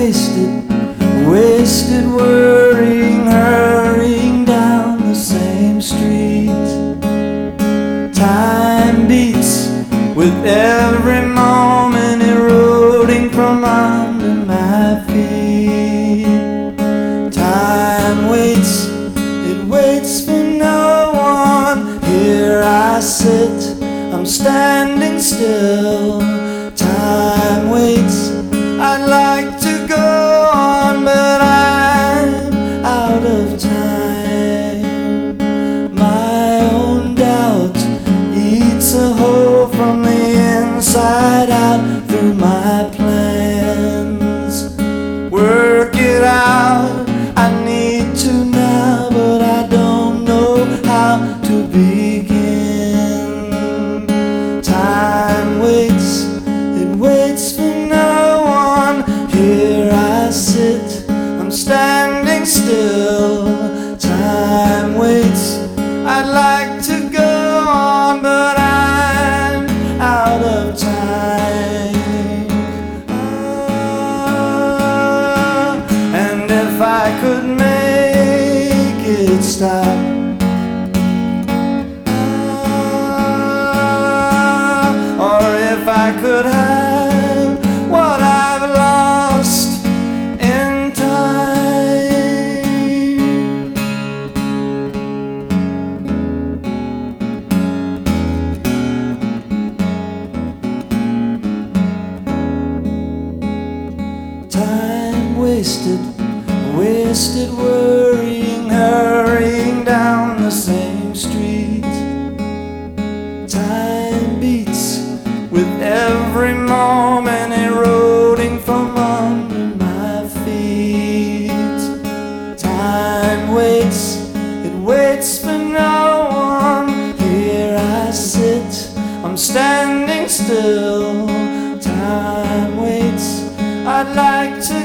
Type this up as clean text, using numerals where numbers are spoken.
wasted worrying, hurrying down the same street. Time beats with every moment, eroding from under my feet. Time waits, it waits for no one. Here I sit, I'm standing still. Time waits, I'd like to go on, but I'm out of time. My own doubt eats a hole from the inside out through my plans. Work it out, I need to now, but I don't know how to begin. Time waits, it waits for no one. Here I sit, I'm standing still. Time waits, I'd like to go on, but I'm out of time. And if I could make it stop, or if I could have what I've lost in time. Time wasted, wasted worrying, hurrying down the same street. Time beats with every moment, eroding from under my feet. Time waits, it waits for no one. Here I sit, I'm standing still. Time waits, I'd like to